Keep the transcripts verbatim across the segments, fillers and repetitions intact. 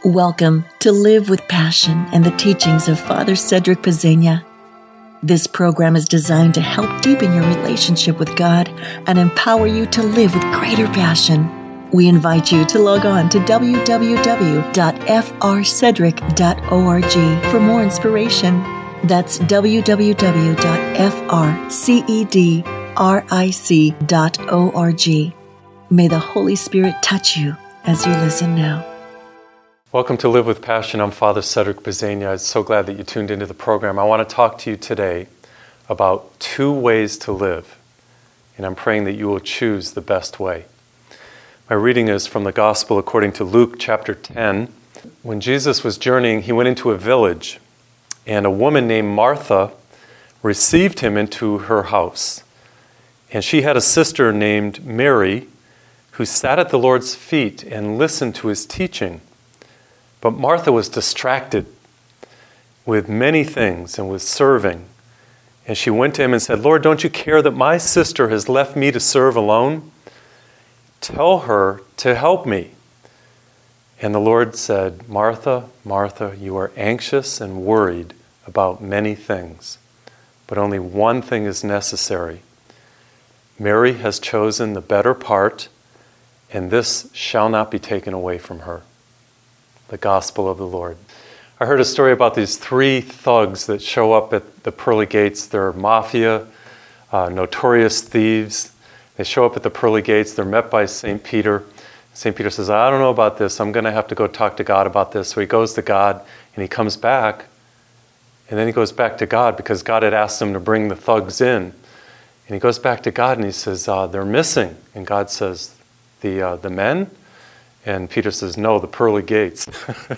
Welcome to Live with Passion and the teachings of Father Cedric Pezzegna. This program is designed to help deepen your relationship with God and empower you to live with greater passion. We invite you to log on to w w w dot f r cedric dot org for more inspiration. That's w w w dot f r cedric dot org. May the Holy Spirit touch you as you listen now. Welcome to Live with Passion. I'm Father Cedric Pezzegna. I'm so glad that you tuned into the program. I want to talk to you today about two ways to live, and I'm praying that you will choose the best way. My reading is from the Gospel according to Luke chapter ten. When Jesus was journeying, he went into a village, and a woman named Martha received him into her house. And she had a sister named Mary who sat at the Lord's feet and listened to his teaching. But Martha was distracted with many things and with serving. And she went to him and said, "Lord, don't you care that my sister has left me to serve alone? Tell her to help me." And the Lord said, "Martha, Martha, you are anxious and worried about many things, but only one thing is necessary. Mary has chosen the better part, and this shall not be taken away from her." The Gospel of the Lord. I heard a story about these three thugs that show up at the pearly gates. They're mafia, uh, notorious thieves. They show up at the pearly gates. They're met by Saint Peter. Saint Peter says, "I don't know about this. I'm going to have to go talk to God about this." So he goes to God, and he comes back. And then he goes back to God because God had asked him to bring the thugs in. And he goes back to God, and he says, uh, "They're missing." And God says, the uh, the men? And Peter says, "No, the pearly gates."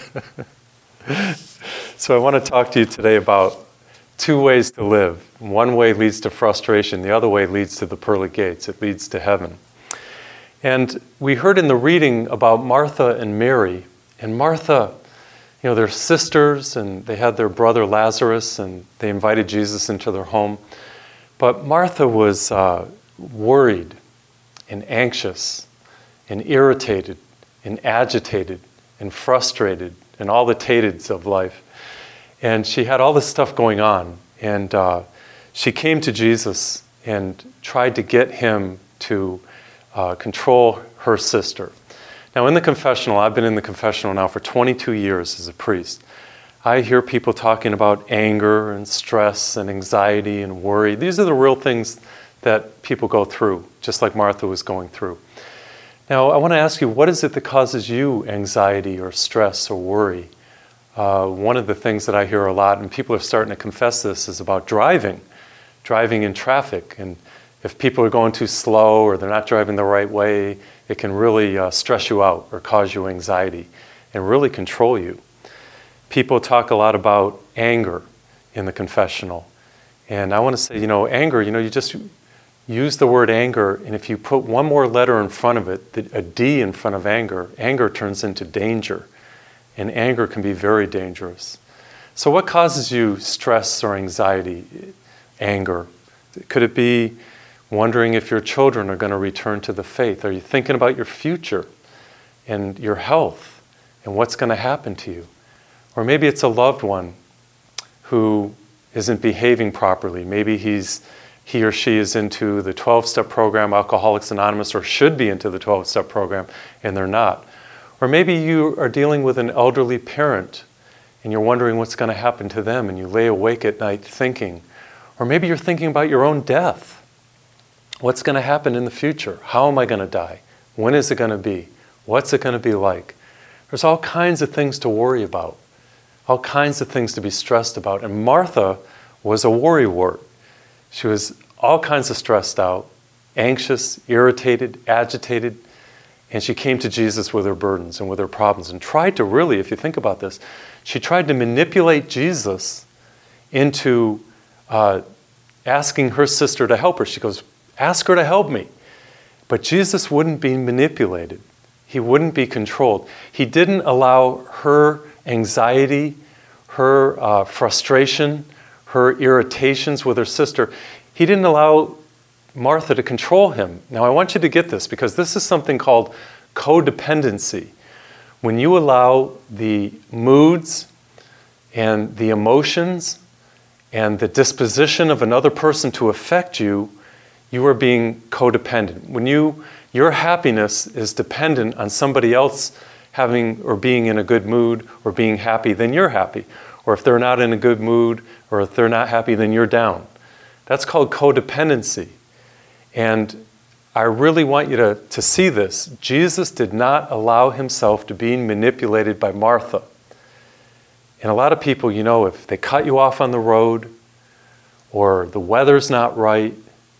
So I want to talk to you today about two ways to live. One way leads to frustration. The other way leads to the pearly gates. It leads to heaven. And we heard in the reading about Martha and Mary. And Martha, you know, they're sisters, and they had their brother Lazarus, and they invited Jesus into their home. But Martha was uh, worried and anxious and irritated and agitated and frustrated and all the tateds of life. And she had all this stuff going on. And uh, she came to Jesus and tried to get him to uh, control her sister. Now in the confessional, I've been in the confessional now for twenty-two years as a priest. I hear people talking about anger and stress and anxiety and worry. These are the real things that people go through, just like Martha was going through. Now, I want to ask you, what is it that causes you anxiety or stress or worry? Uh, one of the things that I hear a lot, and people are starting to confess this, is about driving, driving in traffic. And if people are going too slow or they're not driving the right way, it can really uh, stress you out or cause you anxiety and really control you. People talk a lot about anger in the confessional. And I want to say, you know, anger, you know, you just use the word anger, and if you put one more letter in front of it, a D in front of anger, anger turns into danger. And anger can be very dangerous. So what causes you stress or anxiety, anger? Could it be wondering if your children are going to return to the faith? Are you thinking about your future and your health and what's going to happen to you? Or maybe it's a loved one who isn't behaving properly. Maybe he's he or she is into the twelve-step program, Alcoholics Anonymous, or should be into the twelve-step program, and they're not. Or maybe you are dealing with an elderly parent, and you're wondering what's going to happen to them, and you lay awake at night thinking. Or maybe you're thinking about your own death. What's going to happen in the future? How am I going to die? When is it going to be? What's it going to be like? There's all kinds of things to worry about, all kinds of things to be stressed about. And Martha was a worrywart. She was all kinds of stressed out, anxious, irritated, agitated, and she came to Jesus with her burdens and with her problems and tried to really, if you think about this, she tried to manipulate Jesus into uh, asking her sister to help her. She goes, "Ask her to help me." But Jesus wouldn't be manipulated. He wouldn't be controlled. He didn't allow her anxiety, her uh, frustration, her irritations with her sister. He didn't allow Martha to control him. Now I want you to get this, because this is something called codependency, When you allow the moods and the emotions and the disposition of another person to affect you, you are being codependent. When you, your happiness is dependent on somebody else having or being in a good mood or being happy, then you're happy. Or if they're not in a good mood or if they're not happy, then you're down. That's called codependency. And I really want you to, to see this. Jesus did not allow himself to be manipulated by Martha. And a lot of people, you know, if they cut you off on the road, or the weather's not right,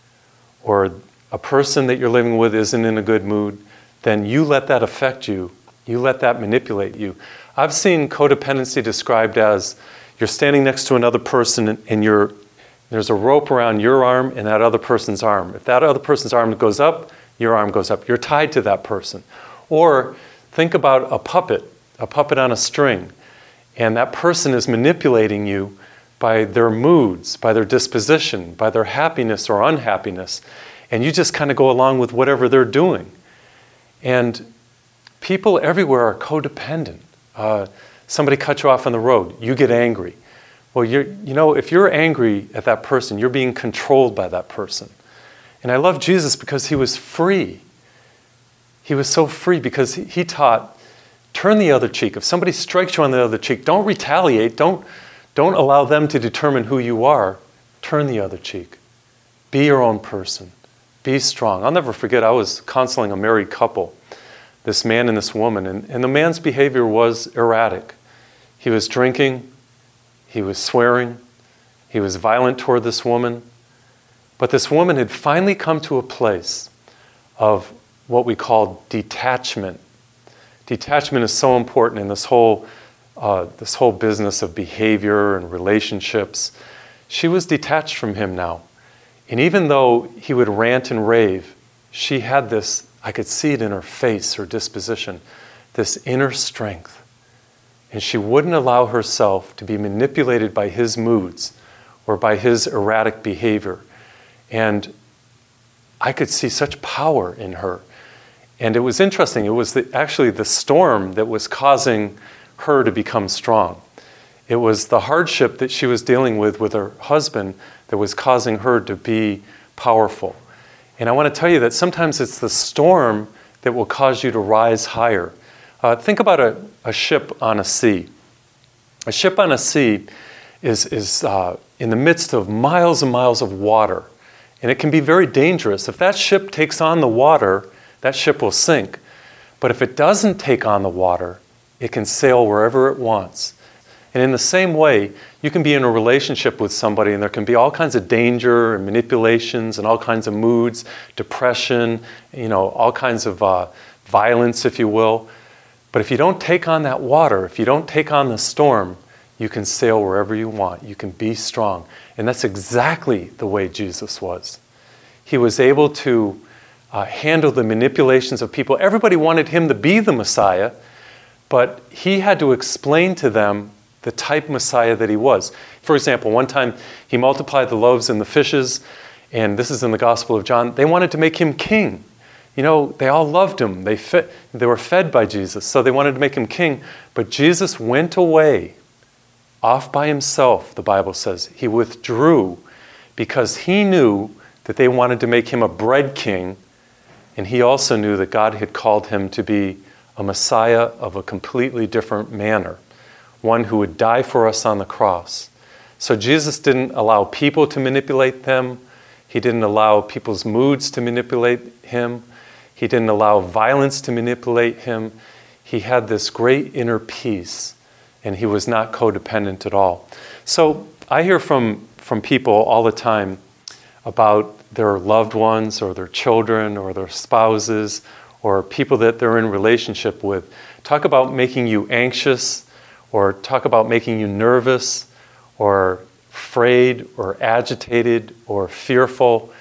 or a person that you're living with isn't in a good mood, then you let that affect you. You let that manipulate you. I've seen codependency described as you're standing next to another person and you're, there's a rope around your arm and that other person's arm. If that other person's arm goes up, your arm goes up. You're tied to that person. Or think about a puppet, a puppet on a string, and that person is manipulating you by their moods, by their disposition, by their happiness or unhappiness, and you just kind of go along with whatever they're doing. And people everywhere are codependent. Uh, somebody cuts you off on the road, you get angry. Well, you're, you know, if you're angry at that person, you're being controlled by that person. And I love Jesus because he was free. He was so free because he, he taught, turn the other cheek. If somebody strikes you on the other cheek, don't retaliate. Don't, don't allow them to determine who you are. Turn the other cheek. Be your own person. Be strong. I'll never forget, I was counseling a married couple, this man and this woman, and, and the man's behavior was erratic. He was drinking, he was swearing, he was violent toward this woman, but this woman had finally come to a place of what we call detachment. Detachment is so important in this whole, uh, this whole business of behavior and relationships. She was detached from him now. And even though he would rant and rave, she had this, I could see it in her face, her disposition, this inner strength. And she wouldn't allow herself to be manipulated by his moods or by his erratic behavior. And I could see such power in her. And it was interesting. It was the, actually the storm that was causing her to become strong. It was the hardship that she was dealing with with her husband that was causing her to be powerful. And I want to tell you that sometimes it's the storm that will cause you to rise higher. Uh, think about a, a ship on a sea. A ship on a sea is, is uh, in the midst of miles and miles of water. And it can be very dangerous. If that ship takes on the water, that ship will sink. But if it doesn't take on the water, it can sail wherever it wants. And in the same way, you can be in a relationship with somebody and there can be all kinds of danger and manipulations and all kinds of moods, depression, you know, all kinds of uh, violence, if you will. But if you don't take on that water, if you don't take on the storm, you can sail wherever you want. You can be strong. And that's exactly the way Jesus was. He was able to uh, handle the manipulations of people. Everybody wanted him to be the Messiah, but he had to explain to them the type Messiah that he was. For example, one time he multiplied the loaves and the fishes, and this is in the Gospel of John. They wanted to make him king. You know, they all loved him. They, fed, they were fed by Jesus, so they wanted to make him king. But Jesus went away, off by himself, the Bible says. He withdrew because he knew that they wanted to make him a bread king, and he also knew that God had called him to be a Messiah of a completely different manner, one who would die for us on the cross. So Jesus didn't allow people to manipulate them. He didn't allow people's moods to manipulate him. He didn't allow violence to manipulate him. He had this great inner peace, and he was not codependent at all. So I hear from, from people all the time about their loved ones or their children or their spouses or people that they're in relationship with. Talk about making you anxious, or talk about making you nervous or afraid or agitated or fearful.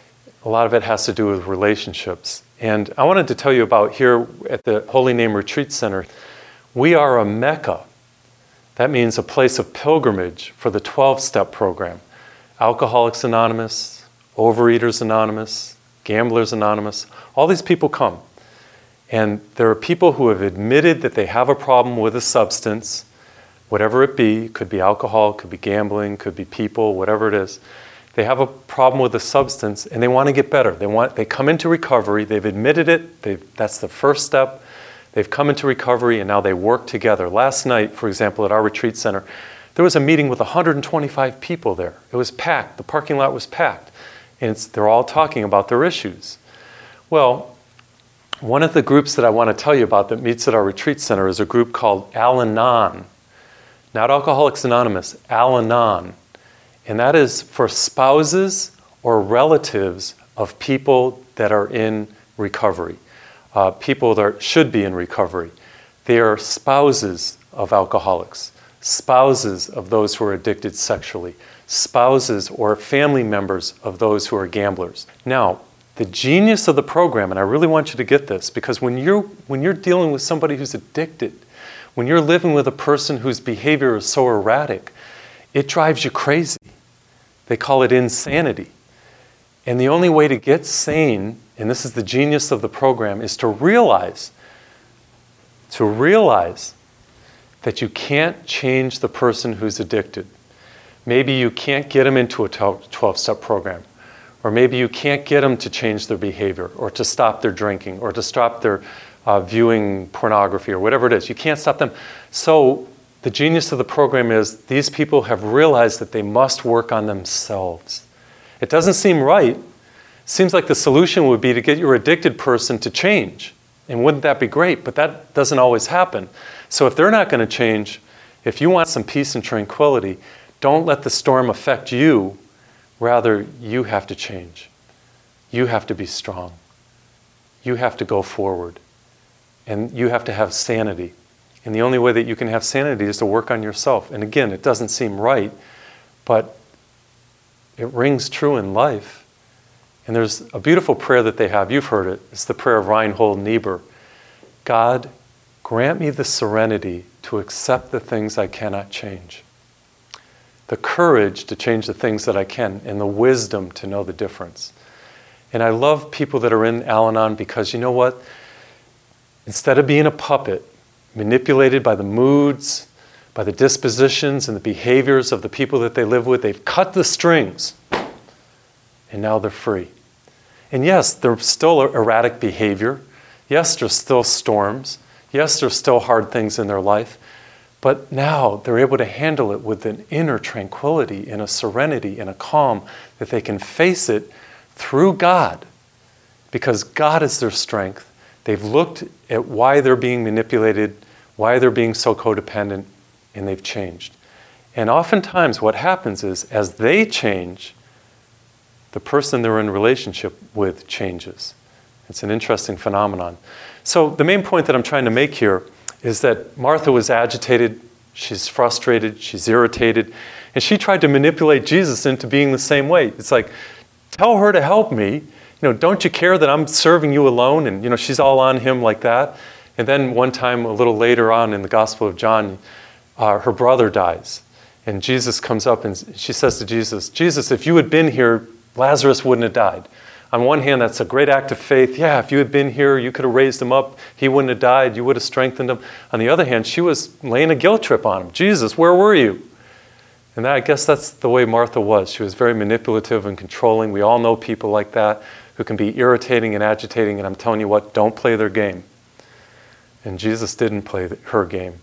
A lot of it has to do with relationships. And I wanted to tell you about here at the Holy Name Retreat Center, we are a Mecca. That means a place of pilgrimage for the twelve-step program. Alcoholics Anonymous, Overeaters Anonymous, Gamblers Anonymous, all these people come. And there are people who have admitted that they have a problem with a substance, whatever it be. It could be alcohol, it could be gambling, could be people, whatever it is. They have a problem with a substance and they want to get better. They want, they come into recovery, they've admitted it, they've, that's the first step. They've come into recovery and now they work together. Last night, for example, at our retreat center, there was a meeting with one hundred twenty-five people there. It was packed, the parking lot was packed. And it's, they're all talking about their issues. Well, one of the groups that I want to tell you about that meets at our retreat center is a group called Al-Anon. Not Alcoholics Anonymous, Al-Anon. And that is for spouses or relatives of people that are in recovery. Uh, people that should be in recovery. They are spouses of alcoholics, spouses of those who are addicted sexually, spouses or family members of those who are gamblers. Now, the genius of the program, and I really want you to get this, because when you're, when you're dealing with somebody who's addicted, when you're living with a person whose behavior is so erratic, it drives you crazy. They call it insanity. And the only way to get sane, and this is the genius of the program, is to realize, to realize that you can't change the person who's addicted. Maybe you can't get them into a twelve-step program. Or maybe you can't get them to change their behavior, or to stop their drinking, or to stop their uh, viewing pornography, or whatever it is. You can't stop them. So the genius of the program is these people have realized that they must work on themselves. It doesn't seem right. It seems like the solution would be to get your addicted person to change. And wouldn't that be great? But that doesn't always happen. So if they're not going to change, if you want some peace and tranquility, don't let the storm affect you. Rather, you have to change. You have to be strong. You have to go forward. And you have to have sanity. And the only way that you can have sanity is to work on yourself. And again, it doesn't seem right, but it rings true in life. And there's a beautiful prayer that they have. You've heard it. It's the prayer of Reinhold Niebuhr. God, grant me the serenity to accept the things I cannot change, the courage to change the things that I can, and the wisdom to know the difference. And I love people that are in Al-Anon because you know what? Instead of being a puppet, manipulated by the moods, by the dispositions and the behaviors of the people that they live with, they've cut the strings, and now they're free. And yes, there's still erratic behavior. Yes, there's still storms. Yes, there's still hard things in their life. But now they're able to handle it with an inner tranquility and a serenity and a calm that they can face it through God, because God is their strength. They've looked at why they're being manipulated, why they're being so codependent, and they've changed. And oftentimes what happens is, as they change, the person they're in relationship with changes. It's an interesting phenomenon. So the main point that I'm trying to make here is that Martha was agitated, she's frustrated, she's irritated, and she tried to manipulate Jesus into being the same way. It's like, tell her to help me. You know, don't you care that I'm serving you alone? And, you know, she's all on him like that. And then one time, a little later on in the Gospel of John, uh, her brother dies. And Jesus comes up and she says to Jesus, Jesus, if you had been here, Lazarus wouldn't have died. On one hand, that's a great act of faith. Yeah, if you had been here, you could have raised him up. He wouldn't have died. You would have strengthened him. On the other hand, she was laying a guilt trip on him. Jesus, where were you? And that, I guess that's the way Martha was. She was very manipulative and controlling. We all know people like that who can be irritating and agitating. And I'm telling you what, don't play their game. And Jesus didn't play the, her game.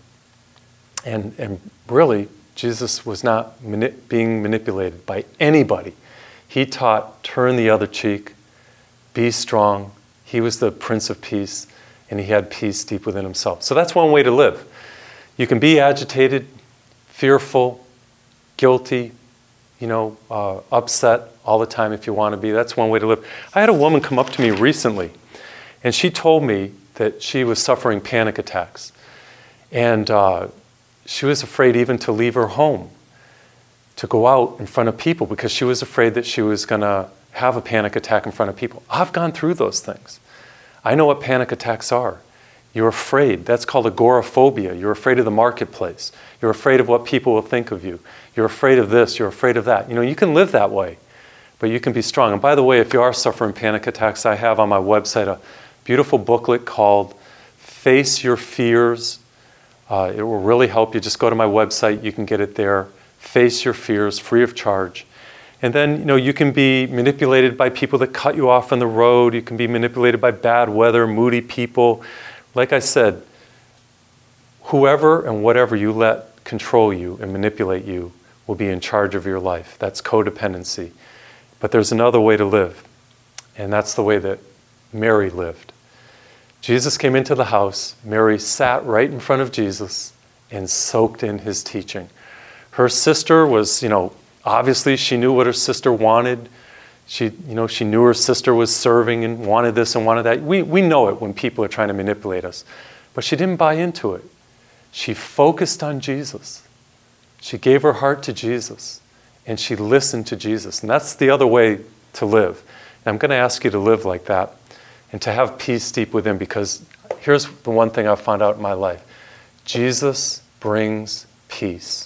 And, and really, Jesus was not mani- being manipulated by anybody. He taught, turn the other cheek, be strong. He was the Prince of Peace, and he had peace deep within himself. So that's one way to live. You can be agitated, fearful, guilty, you know, uh, upset all the time if you want to be. That's one way to live. I had a woman come up to me recently, and she told me that she was suffering panic attacks. And uh, she was afraid even to leave her home, to go out in front of people, because she was afraid that she was going to have a panic attack in front of people. I've gone through those things. I know what panic attacks are. You're afraid. That's called agoraphobia. You're afraid of the marketplace. You're afraid of what people will think of you. You're afraid of this. You're afraid of that. You know, you can live that way, but you can be strong. And by the way, if you are suffering panic attacks, I have on my website a beautiful booklet called face your fears. Uh, it will really help you. Just go to my website. You can get it there. Face your fears, free of charge. And then, you know, you can be manipulated by people that cut you off on the road. You can be manipulated by bad weather, moody people. Like I said, whoever and whatever you let control you and manipulate you will be in charge of your life. That's codependency. But there's another way to live, and that's the way that Mary lived. Jesus came into the house. Mary sat right in front of Jesus and soaked in his teaching. Her sister was, you know, obviously she knew what her sister wanted. She, you know, she knew her sister was serving and wanted this and wanted that. We, we know it when people are trying to manipulate us. But she didn't buy into it. She focused on Jesus. She gave her heart to Jesus. And she listened to Jesus. And that's the other way to live. And I'm going to ask you to live like that and to have peace deep within, because here's the one thing I've found out in my life. Jesus brings peace.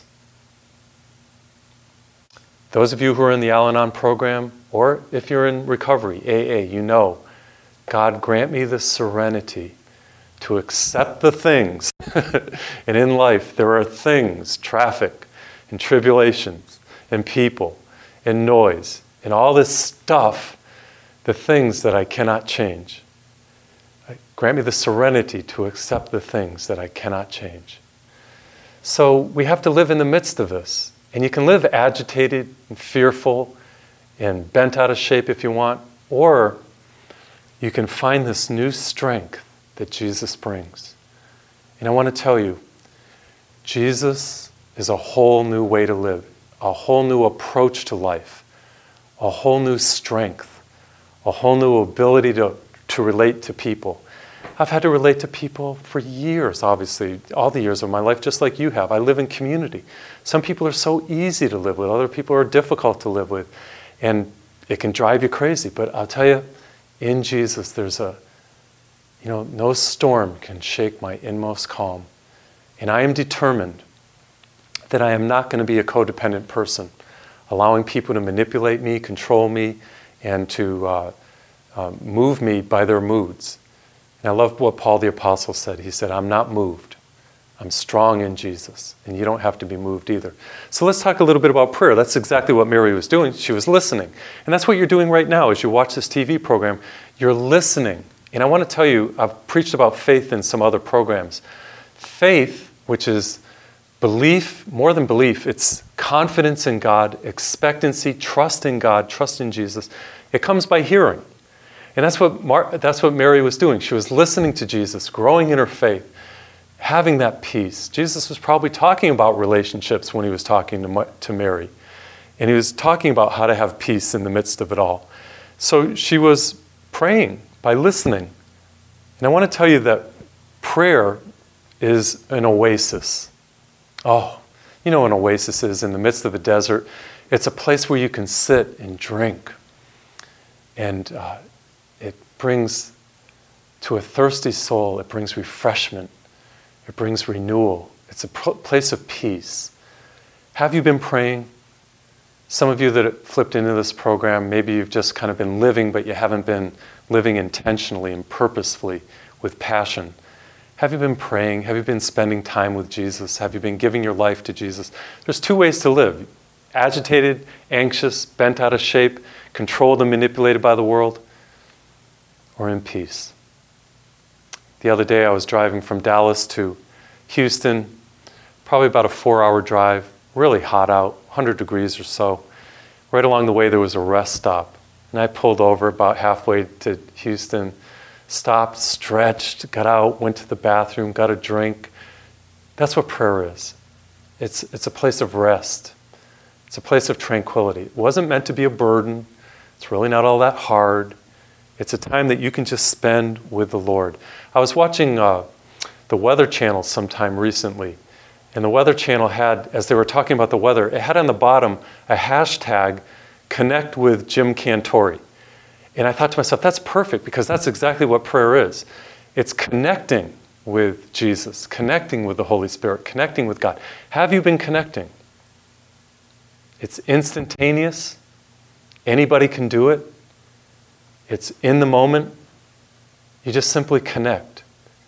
Those of you who are in the Al-Anon program, or if you're in recovery, A A, you know, God grant me the serenity to accept the things. And in life, there are things, traffic, and tribulations, and people, and noise, and all this stuff, the things that I cannot change. Grant me the serenity to accept the things that I cannot change. So we have to live in the midst of this. And you can live agitated and fearful and bent out of shape if you want, or you can find this new strength that Jesus brings. And I want to tell you, Jesus is a whole new way to live, a whole new approach to life, a whole new strength, a whole new ability to, to relate to people. I've had to relate to people for years, obviously, all the years of my life, just like you have. I live in community. Some people are so easy to live with. Other people are difficult to live with. And it can drive you crazy. But I'll tell you, in Jesus, there's a, you know, no storm can shake my inmost calm. And I am determined that I am not going to be a codependent person, allowing people to manipulate me, control me, and to uh, uh, move me by their moods. And I love what Paul the Apostle said. He said, I'm not moved. I'm strong in Jesus. And you don't have to be moved either. So let's talk a little bit about prayer. That's exactly what Mary was doing. She was listening. And that's what you're doing right now as you watch this T V program. You're listening. And I want to tell you, I've preached about faith in some other programs. Faith, which is belief, more than belief, it's confidence in God, expectancy, trust in God, trust in Jesus. It comes by hearing. And that's what Mar- that's what Mary was doing. She was listening to Jesus, growing in her faith, having that peace. Jesus was probably talking about relationships when he was talking to, Ma- to Mary. And he was talking about how to have peace in the midst of it all. So she was praying by listening. And I want to tell you that prayer is an oasis. Oh, you know what an oasis is in the midst of a desert. It's a place where you can sit and drink. And uh, it brings to a thirsty soul, it brings refreshment. It brings renewal. It's a pr- place of peace. Have you been praying? Some of you that have flipped into this program, maybe you've just kind of been living, but you haven't been living intentionally and purposefully with passion. Have you been praying? Have you been spending time with Jesus? Have you been giving your life to Jesus? There's two ways to live. Agitated, anxious, bent out of shape, controlled and manipulated by the world, or in peace. The other day I was driving from Dallas to Houston, probably about a four-hour drive, really hot out, one hundred degrees or so. Right along the way there was a rest stop. And I pulled over about halfway to Houston, stopped, stretched, got out, went to the bathroom, got a drink. That's what prayer is. It's, it's a place of rest. It's a place of tranquility. It wasn't meant to be a burden. It's really not all that hard. It's a time that you can just spend with the Lord. I was watching uh, the Weather Channel sometime recently, and the Weather Channel had, as they were talking about the weather, it had on the bottom a hashtag, connect with Jim Cantore. And I thought to myself, that's perfect, because that's exactly what prayer is. It's connecting with Jesus, connecting with the Holy Spirit, connecting with God. Have you been connecting? It's instantaneous. Anybody can do it. It's in the moment. You just simply connect.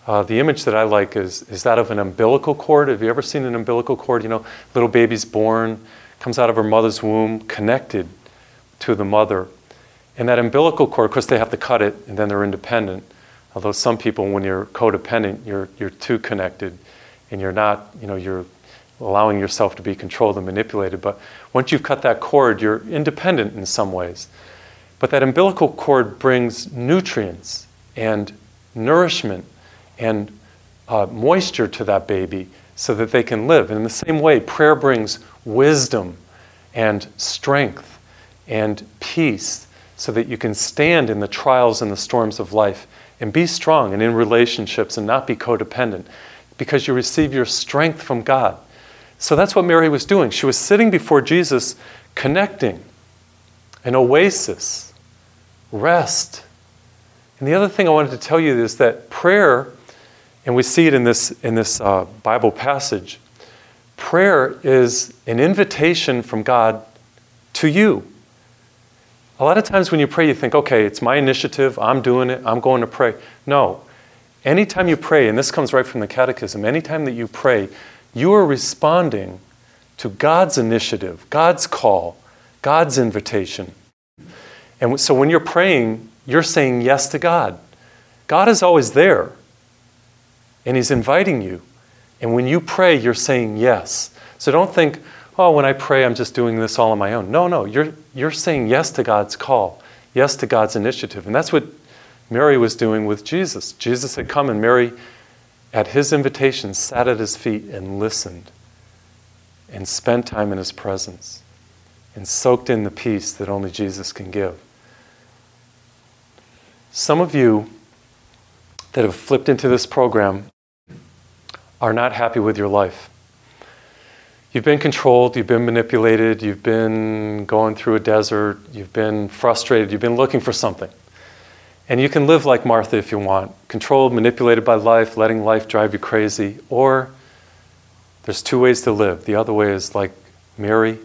Uh, the image that I like is, is that of an umbilical cord. Have you ever seen an umbilical cord? You know, little baby's born, comes out of her mother's womb, connected to the mother. And that umbilical cord, of course, they have to cut it, and then they're independent. Although some people, when you're codependent, you're you're too connected, and you're not, you know, you're allowing yourself to be controlled and manipulated. But once you've cut that cord, you're independent in some ways. But that umbilical cord brings nutrients and nourishment and uh, moisture to that baby so that they can live. And in the same way, prayer brings wisdom and strength and peace so that you can stand in the trials and the storms of life and be strong and in relationships and not be codependent because you receive your strength from God. So that's what Mary was doing. She was sitting before Jesus, connecting, an oasis, rest. And the other thing I wanted to tell you is that prayer, and we see it in this, in this uh, Bible passage, prayer is an invitation from God to you. A lot of times when you pray, you think, okay, it's my initiative, I'm doing it, I'm going to pray. No. Anytime you pray, and this comes right from the Catechism, anytime that you pray, you are responding to God's initiative, God's call, God's invitation. And so when you're praying, you're saying yes to God. God is always there, and He's inviting you. And when you pray, you're saying yes. So don't think, oh, when I pray, I'm just doing this all on my own. No, no, you're you're saying yes to God's call, yes to God's initiative. And that's what Mary was doing with Jesus. Jesus had come, and Mary, at His invitation, sat at His feet and listened and spent time in His presence and soaked in the peace that only Jesus can give. Some of you that have flipped into this program are not happy with your life. You've been controlled, you've been manipulated, you've been going through a desert, you've been frustrated, you've been looking for something. And you can live like Martha if you want, controlled, manipulated by life, letting life drive you crazy. Or there's two ways to live. The other way is like Mary.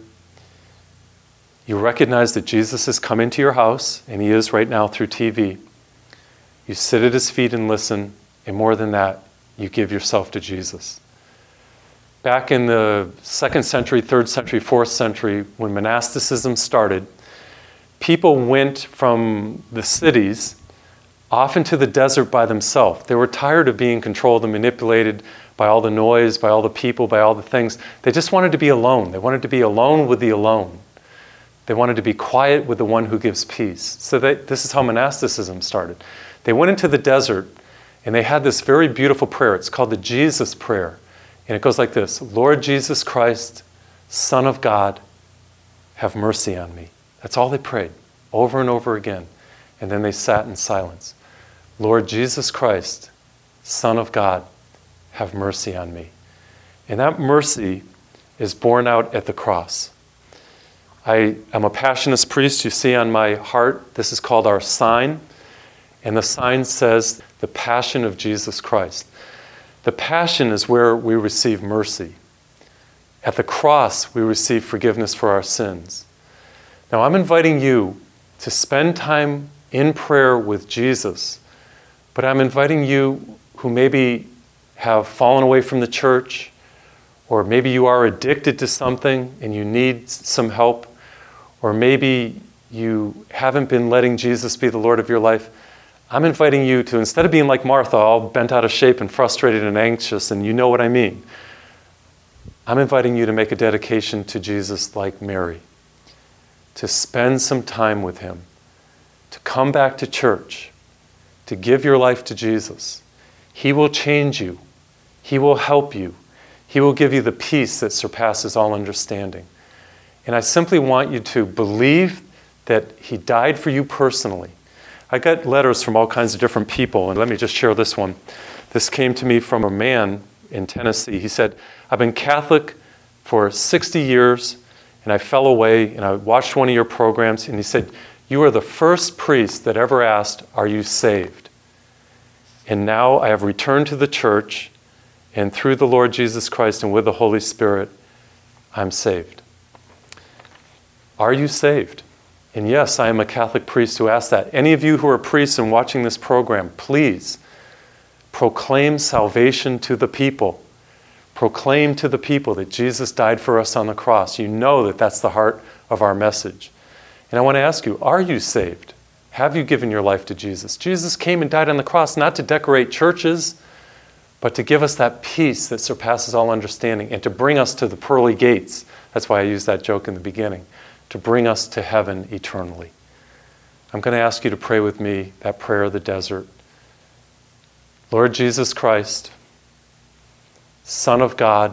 You recognize that Jesus has come into your house, and He is right now through T V. You sit at His feet and listen, and more than that, you give yourself to Jesus. Back in the second century, third century, fourth century, when monasticism started, people went from the cities off into the desert by themselves. They were tired of being controlled and manipulated by all the noise, by all the people, by all the things. They just wanted to be alone. They wanted to be alone with the alone. They wanted to be quiet with the one who gives peace. So they, this is how monasticism started. They went into the desert, and they had this very beautiful prayer. It's called the Jesus Prayer. And it goes like this: Lord Jesus Christ, Son of God, have mercy on me. That's all they prayed, over and over again. And then they sat in silence. Lord Jesus Christ, Son of God, have mercy on me. And that mercy is borne out at the cross. I am a Passionist priest. You see on my heart, this is called our sign. And the sign says, the Passion of Jesus Christ. The Passion is where we receive mercy. At the cross, we receive forgiveness for our sins. Now, I'm inviting you to spend time in prayer with Jesus, but I'm inviting you who maybe have fallen away from the church, or maybe you are addicted to something and you need some help, or maybe you haven't been letting Jesus be the Lord of your life. I'm inviting you to, instead of being like Martha, all bent out of shape and frustrated and anxious, and you know what I mean, I'm inviting you to make a dedication to Jesus like Mary, to spend some time with Him, to come back to church, to give your life to Jesus. He will change you. He will help you. He will give you the peace that surpasses all understanding. And I simply want you to believe that He died for you personally. I got letters from all kinds of different people, and let me just share this one. This came to me from a man in Tennessee. He said, I've been Catholic for sixty years, and I fell away, and I watched one of your programs, and he said, you are the first priest that ever asked, are you saved? And now I have returned to the church, and through the Lord Jesus Christ and with the Holy Spirit, I'm saved. Are you saved? And yes, I am a Catholic priest who asked that. Any of you who are priests and watching this program, please proclaim salvation to the people. Proclaim to the people that Jesus died for us on the cross. You know that that's the heart of our message. And I want to ask you, are you saved? Have you given your life to Jesus? Jesus came and died on the cross not to decorate churches, but to give us that peace that surpasses all understanding and to bring us to the pearly gates. That's why I used that joke in the beginning, to bring us to heaven eternally. I'm going to ask you to pray with me that prayer of the desert. Lord Jesus Christ, Son of God,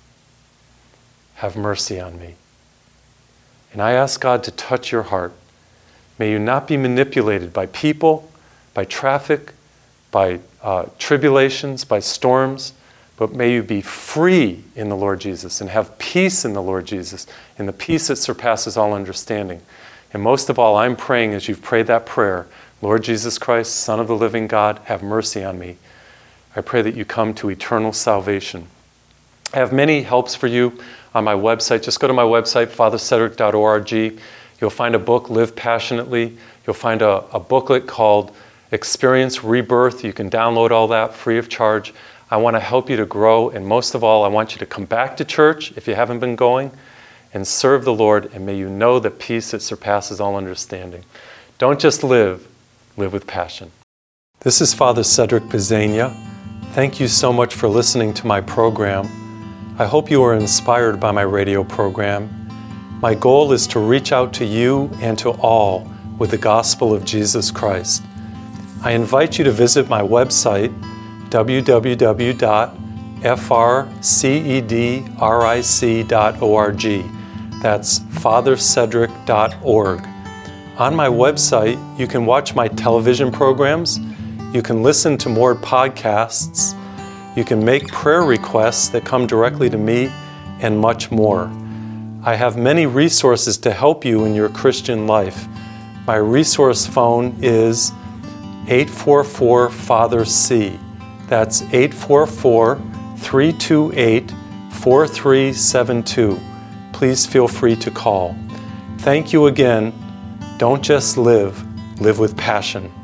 have mercy on me. And I ask God to touch your heart. May you not be manipulated by people, by traffic, by uh, tribulations, by storms, but may you be free in the Lord Jesus and have peace in the Lord Jesus, and the peace that surpasses all understanding. And most of all, I'm praying as you've prayed that prayer, Lord Jesus Christ, Son of the living God, have mercy on me. I pray that you come to eternal salvation. I have many helps for you on my website. Just go to my website, father cedric dot org. You'll find a book, Live Passionately. You'll find a, a booklet called Experience Rebirth. You can download all that free of charge. I want to help you to grow, and most of all, I want you to come back to church if you haven't been going and serve the Lord, and may you know the peace that surpasses all understanding. Don't just live, live with passion. This is Father Cedric Pisania. Thank you so much for listening to my program. I hope you are inspired by my radio program. My goal is to reach out to you and to all with the gospel of Jesus Christ. I invite you to visit my website, w w w dot f r cedric dot org. That's father cedric dot org. On my website, you can watch my television programs, you can listen to more podcasts, you can make prayer requests that come directly to me, and much more. I have many resources to help you in your Christian life. My resource phone is eight four four Father C. That's eight four four, three two eight, four three seven two. Please feel free to call. Thank you again. Don't just live, live with passion.